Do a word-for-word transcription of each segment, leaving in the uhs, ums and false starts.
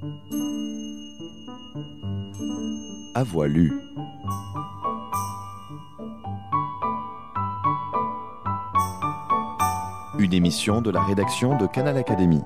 À voix lue. Une émission de la rédaction de Canal Académie.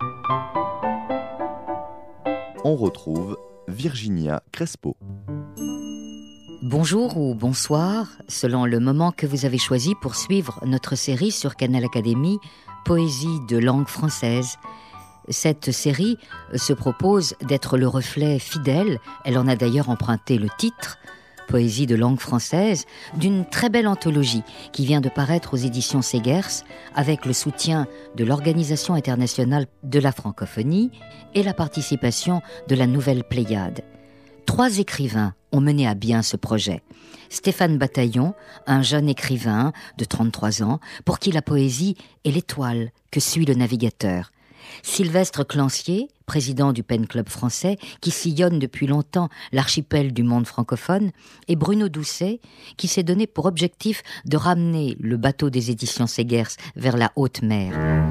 On retrouve Virginia Crespo. Bonjour ou bonsoir, selon le moment que vous avez choisi pour suivre notre série sur Canal Académie, Poésie de langue française. Cette série se propose d'être le reflet fidèle, elle en a d'ailleurs emprunté le titre, Poésie de langue française, d'une très belle anthologie qui vient de paraître aux éditions Segers avec le soutien de l'Organisation internationale de la francophonie et la participation de la Nouvelle Pléiade. Trois écrivains ont mené à bien ce projet. Stéphane Bataillon, un jeune écrivain de trente-trois ans, pour qui la poésie est l'étoile que suit le navigateur. Sylvestre Clancier, président du Pen Club français, qui sillonne depuis longtemps l'archipel du monde francophone, et Bruno Doucet, qui s'est donné pour objectif de ramener le bateau des éditions Segers vers la haute mer.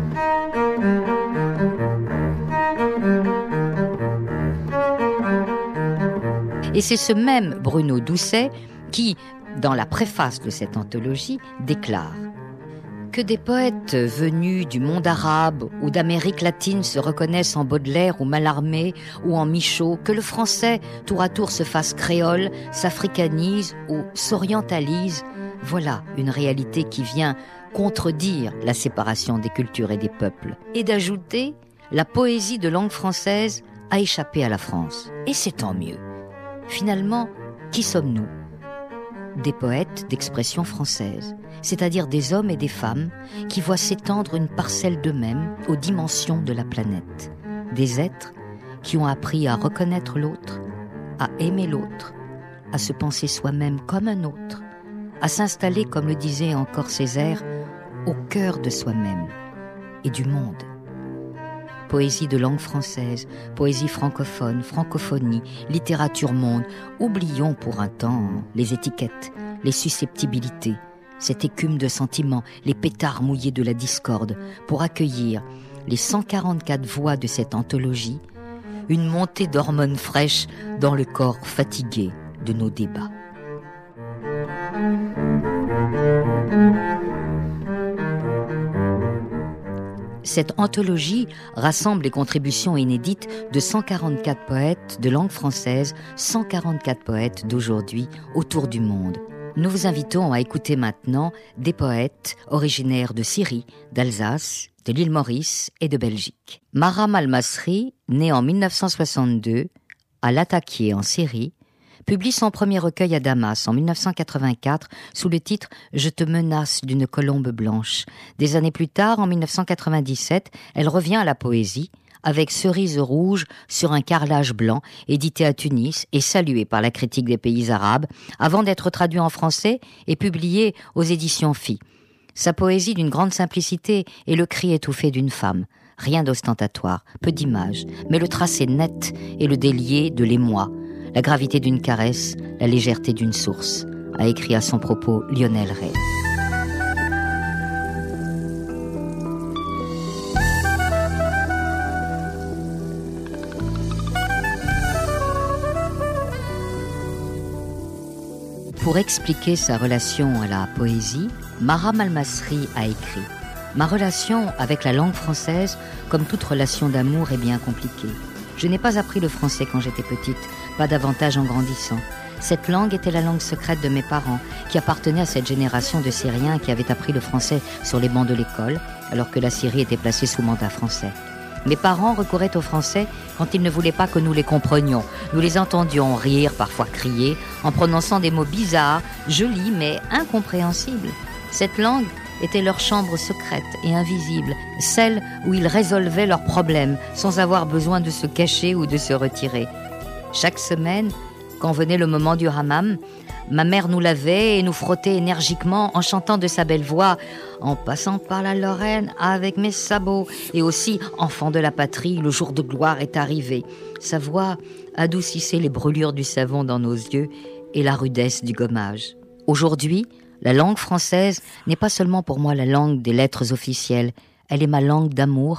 Et c'est ce même Bruno Doucet qui, dans la préface de cette anthologie, déclare que des poètes venus du monde arabe ou d'Amérique latine se reconnaissent en Baudelaire ou Mallarmé ou en Michaud, que le français tour à tour se fasse créole, s'africanise ou s'orientalise, voilà une réalité qui vient contredire la séparation des cultures et des peuples. Et d'ajouter, la poésie de langue française a échappé à la France. Et c'est tant mieux. Finalement, qui sommes-nous ? Des poètes d'expression française, c'est-à-dire des hommes et des femmes qui voient s'étendre une parcelle d'eux-mêmes aux dimensions de la planète. Des êtres qui ont appris à reconnaître l'autre, à aimer l'autre, à se penser soi-même comme un autre, à s'installer, comme le disait encore Césaire, au cœur de soi-même et du monde. Poésie de langue française, poésie francophone, francophonie, littérature monde. Oublions pour un temps les étiquettes, les susceptibilités, cette écume de sentiments, les pétards mouillés de la discorde, pour accueillir les cent quarante-quatre voix de cette anthologie, une montée d'hormones fraîches dans le corps fatigué de nos débats. Cette anthologie rassemble les contributions inédites de cent quarante-quatre poètes de langue française, cent quarante-quatre poètes d'aujourd'hui autour du monde. Nous vous invitons à écouter maintenant des poètes originaires de Syrie, d'Alsace, de l'île Maurice et de Belgique. Maram Al-Masri, né en mille neuf cent soixante-deux à Latakia en Syrie, publie son premier recueil à Damas en mille neuf cent quatre-vingt-quatre sous le titre « Je te menace d'une colombe blanche ». Des années plus tard, en mille neuf cent quatre-vingt-dix-sept, elle revient à la poésie avec « Cerise rouge sur un carrelage blanc » édité à Tunis et salué par la critique des pays arabes avant d'être traduit en français et publié aux éditions Phi. Sa poésie d'une grande simplicité est le cri étouffé d'une femme. Rien d'ostentatoire, peu d'images, mais le tracé net et le délié de l'émoi. La gravité d'une caresse, la légèreté d'une source, a écrit à son propos Lionel Ray. Pour expliquer sa relation à la poésie, Maram Al-Masri a écrit « Ma relation avec la langue française, comme toute relation d'amour, est bien compliquée. Je n'ai pas appris le français quand j'étais petite, pas davantage en grandissant. Cette langue était la langue secrète de mes parents, qui appartenaient à cette génération de Syriens qui avaient appris le français sur les bancs de l'école, alors que la Syrie était placée sous mandat français. Mes parents recouraient au français quand ils ne voulaient pas que nous les comprenions. Nous les entendions rire, parfois crier, en prononçant des mots bizarres, jolis mais incompréhensibles. Cette langue était leur chambre secrète et invisible, celle où ils résolvaient leurs problèmes sans avoir besoin de se cacher ou de se retirer. Chaque semaine, quand venait le moment du hammam, ma mère nous lavait et nous frottait énergiquement en chantant de sa belle voix « En passant par la Lorraine avec mes sabots » et aussi « Enfant de la patrie, le jour de gloire est arrivé ». Sa voix adoucissait les brûlures du savon dans nos yeux et la rudesse du gommage. Aujourd'hui, la langue française n'est pas seulement pour moi la langue des lettres officielles, elle est ma langue d'amour,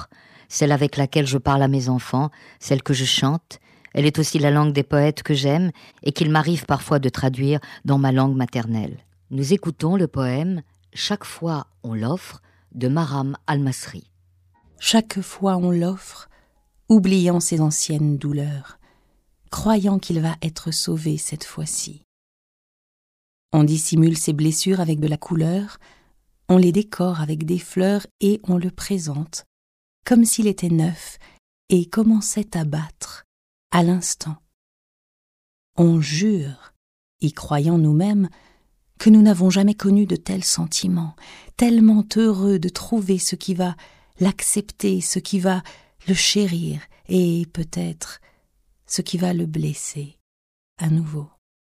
celle avec laquelle je parle à mes enfants, celle que je chante. Elle est aussi la langue des poètes que j'aime et qu'il m'arrive parfois de traduire dans ma langue maternelle. Nous écoutons le poème « Chaque fois on l'offre » de Maram Al-Masri. Chaque fois on l'offre, oubliant ses anciennes douleurs, croyant qu'il va être sauvé cette fois-ci. On dissimule ses blessures avec de la couleur, on les décore avec des fleurs et on le présente comme s'il était neuf et commençait à battre à l'instant. On jure, y croyant nous-mêmes, que nous n'avons jamais connu de tels sentiments, tellement heureux de trouver ce qui va l'accepter, ce qui va le chérir et peut-être ce qui va le blesser à nouveau.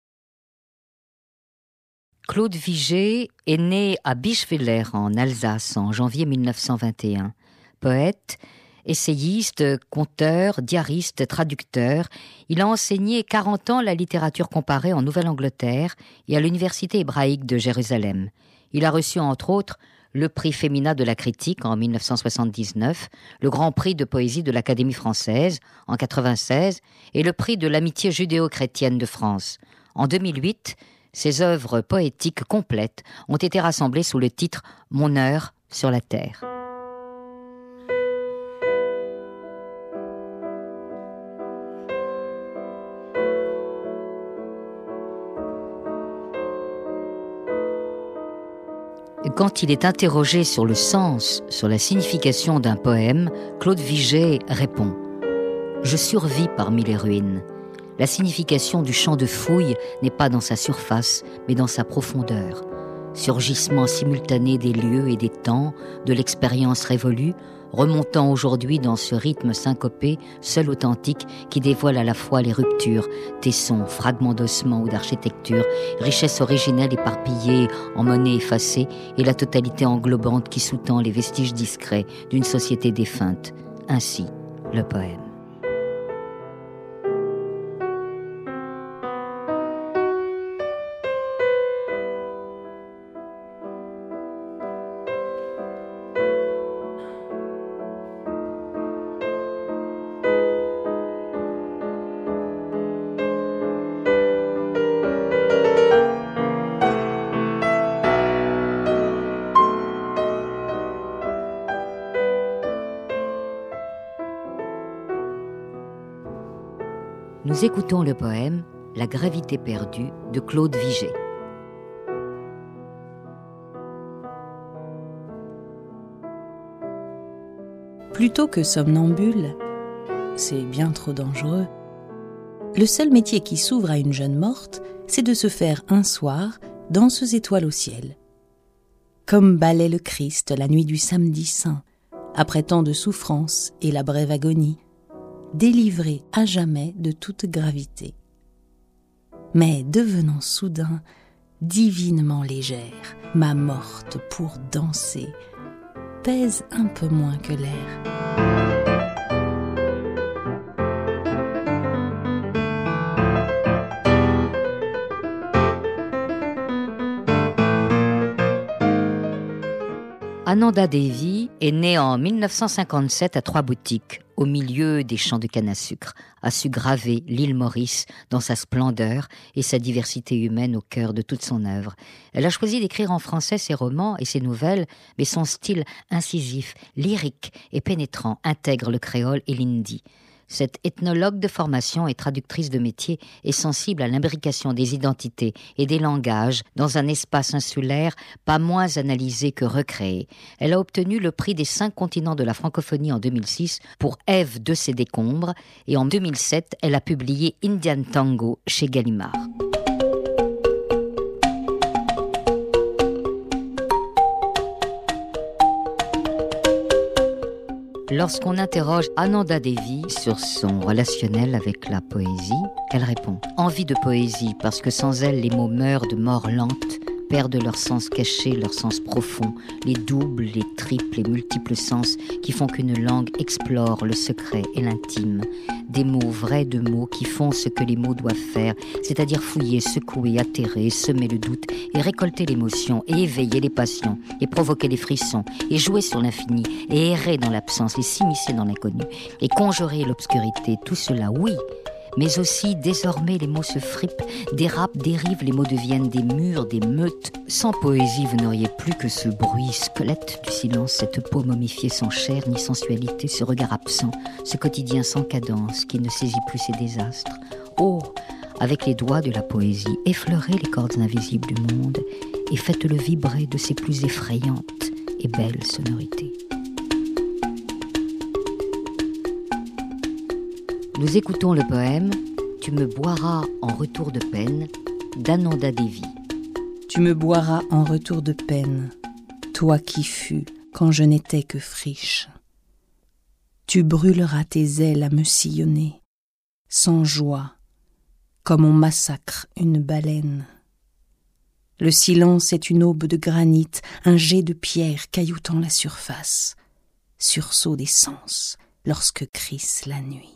Claude Vigée est né à Bischwiller en Alsace en janvier mille neuf cent vingt et un. Poète, essayiste, conteur, diariste, traducteur, il a enseigné quarante ans la littérature comparée en Nouvelle-Angleterre et à l'Université hébraïque de Jérusalem. Il a reçu entre autres le prix Femina de la critique en mille neuf cent soixante-dix-neuf, le grand prix de poésie de l'Académie française en mille neuf cent quatre-vingt-seize et le prix de l'amitié judéo-chrétienne de France. En deux mille huit, ses œuvres poétiques complètes ont été rassemblées sous le titre « Mon heure sur la terre ». Quand il est interrogé sur le sens, sur la signification d'un poème, Claude Vigée répond « Je survis parmi les ruines. La signification du champ de fouilles n'est pas dans sa surface, mais dans sa profondeur. Surgissement simultané des lieux et des temps, de l'expérience révolue, remontant aujourd'hui dans ce rythme syncopé, seul authentique, qui dévoile à la fois les ruptures, tessons, fragments d'ossements ou d'architecture, richesse originelle éparpillée en monnaie effacée et la totalité englobante qui sous-tend les vestiges discrets d'une société défunte. Ainsi, le poème. Nous écoutons le poème « La gravité perdue » de Claude Vigée. Plutôt que somnambule, c'est bien trop dangereux, le seul métier qui s'ouvre à une jeune morte, c'est de se faire un soir danseuse étoile au ciel. Comme balaie le Christ la nuit du samedi saint, après tant de souffrances et la brève agonie, délivrée à jamais de toute gravité. Mais devenant soudain divinement légère, ma morte pour danser pèse un peu moins que l'air. Ananda Devi est née en mille neuf cent cinquante-sept à Trois-Boutiques, au milieu des champs de canne à sucre, a su graver l'île Maurice dans sa splendeur et sa diversité humaine au cœur de toute son œuvre. Elle a choisi d'écrire en français ses romans et ses nouvelles, mais son style incisif, lyrique et pénétrant intègre le créole et l'hindi. Cette ethnologue de formation et traductrice de métier est sensible à l'imbrication des identités et des langages dans un espace insulaire pas moins analysé que recréé. Elle a obtenu le prix des cinq continents de la francophonie en deux mille six pour Ève de ses décombres et en deux mille sept, elle a publié Indian Tango chez Gallimard. Lorsqu'on interroge Ananda Devi sur son relationnel avec la poésie, elle répond « Envie de poésie, parce que sans elle, les mots meurent de mort lente, perdent leur sens caché, leur sens profond, les doubles, les triples, les multiples sens qui font qu'une langue explore le secret et l'intime. Des mots vrais de mots qui font ce que les mots doivent faire, c'est-à-dire fouiller, secouer, atterrer, semer le doute et récolter l'émotion et éveiller les passions et provoquer les frissons et jouer sur l'infini et errer dans l'absence et s'immiscer dans l'inconnu et conjurer l'obscurité. Tout cela, oui, mais aussi, désormais, les mots se frippent, dérapent, dérivent, les mots deviennent des murs, des meutes. Sans poésie, vous n'auriez plus que ce bruit squelette du silence, cette peau momifiée sans chair ni sensualité, ce regard absent, ce quotidien sans cadence qui ne saisit plus ses désastres. Oh, avec les doigts de la poésie, effleurez les cordes invisibles du monde et faites-le vibrer de ses plus effrayantes et belles sonorités. Nous écoutons le poème « Tu me boiras en retour de peine » d'Ananda Devi. Tu me boiras en retour de peine, toi qui fus quand je n'étais que friche. Tu brûleras tes ailes à me sillonner, sans joie, comme on massacre une baleine. Le silence est une aube de granit, un jet de pierre cailloutant la surface, sursaut des sens lorsque crisse la nuit.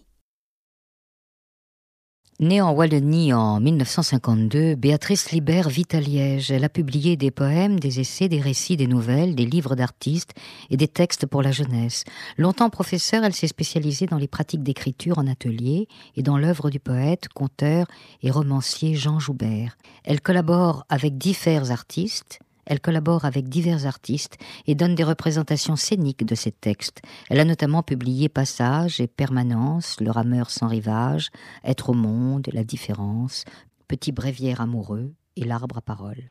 Née en Wallonie en mille neuf cent cinquante-deux, Béatrice Libert vit à Liège. Elle a publié des poèmes, des essais, des récits, des nouvelles, des livres d'artistes et des textes pour la jeunesse. Longtemps professeure, elle s'est spécialisée dans les pratiques d'écriture en atelier et dans l'œuvre du poète, conteur et romancier Jean Joubert. Elle collabore avec divers artistes, Elle collabore avec divers artistes et donne des représentations scéniques de ses textes. Elle a notamment publié Passage et Permanence, Le rameur sans rivage, Être au monde, La différence, Petit bréviaire amoureux et L'arbre à parole.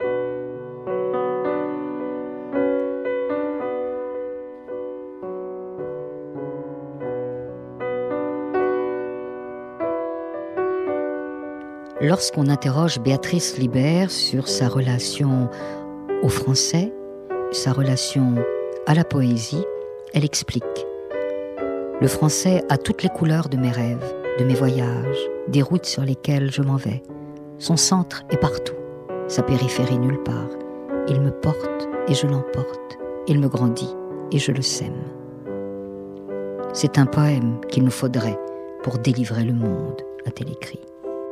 Lorsqu'on interroge Béatrice Libert sur sa relation au français, sa relation à la poésie, elle explique « Le français a toutes les couleurs de mes rêves, de mes voyages, des routes sur lesquelles je m'en vais. Son centre est partout, sa périphérie nulle part. Il me porte et je l'emporte. Il me grandit et je le sème. » C'est un poème qu'il nous faudrait pour délivrer le monde, a-t-elle écrit.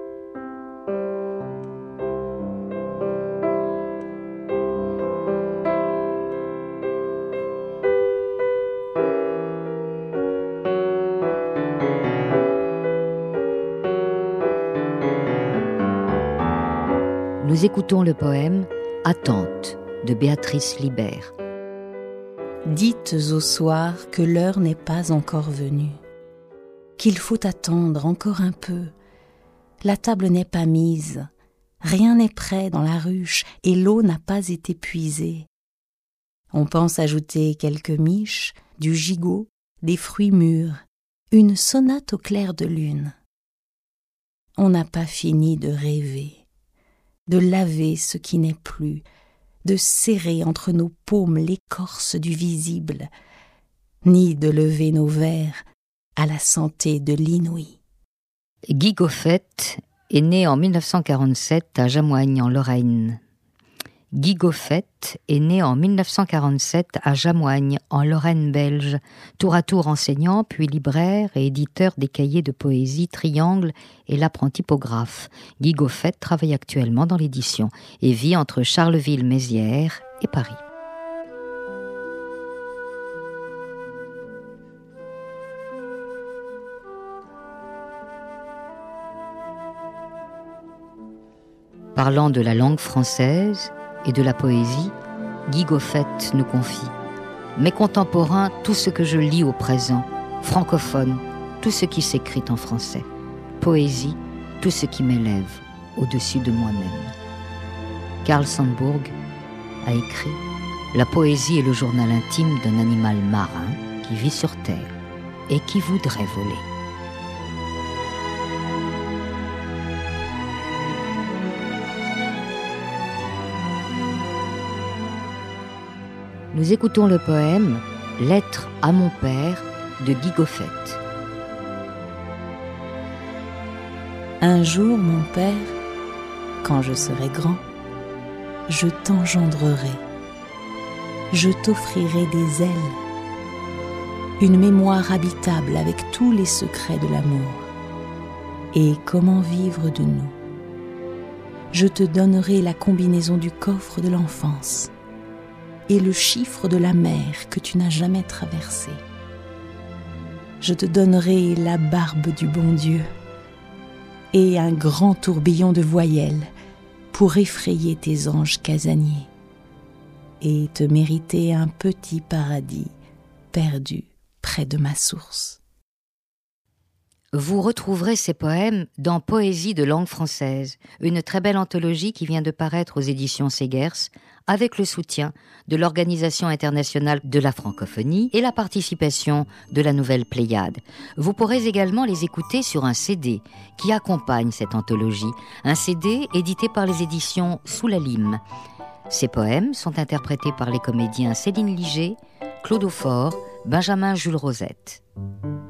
Nous écoutons le poème « Attente » de Béatrice Libert. Dites au soir que l'heure n'est pas encore venue, qu'il faut attendre encore un peu. La table n'est pas mise, rien n'est prêt dans la ruche et l'eau n'a pas été puisée. On pense ajouter quelques miches, du gigot, des fruits mûrs, une sonate au clair de lune. On n'a pas fini de rêver, de laver ce qui n'est plus, de serrer entre nos paumes l'écorce du visible, ni de lever nos verres à la santé de l'inouï. Guy Goffet est né en mille neuf cent quarante-sept à Jamoigne, en Lorraine. Guy Goffet est né en mille neuf cent quarante-sept à Jamoigne, en Lorraine belge, tour à tour enseignant, puis libraire et éditeur des cahiers de poésie Triangle et l'Apprenti-Pographe. Guy Goffet travaille actuellement dans l'édition et vit entre Charleville-Mézières et Paris. Parlant de la langue française et de la poésie, Guy Goffet nous confie « Mes contemporains, tout ce que je lis au présent, francophone, tout ce qui s'écrit en français, poésie, tout ce qui m'élève au-dessus de moi-même. » Karl Sandburg a écrit « La poésie est le journal intime d'un animal marin qui vit sur terre et qui voudrait voler. » Nous écoutons le poème « Lettre à mon père » de Guy Goffet. Un jour, mon père, quand je serai grand, je t'engendrerai. Je t'offrirai des ailes, une mémoire habitable avec tous les secrets de l'amour et comment vivre de nous. Je te donnerai la combinaison du coffre de l'enfance et le chiffre de la mer que tu n'as jamais traversé. Je te donnerai la barbe du bon Dieu et un grand tourbillon de voyelles pour effrayer tes anges casaniers et te mériter un petit paradis perdu près de ma source. Vous retrouverez ces poèmes dans Poésie de langue française, une très belle anthologie qui vient de paraître aux éditions Segers, avec le soutien de l'Organisation internationale de la francophonie et la participation de la Nouvelle Pléiade. Vous pourrez également les écouter sur un C D qui accompagne cette anthologie, un C D édité par les éditions Sous la Lime. Ces poèmes sont interprétés par les comédiens Céline Liger, Claude Aufort, Benjamin Jules Rosette.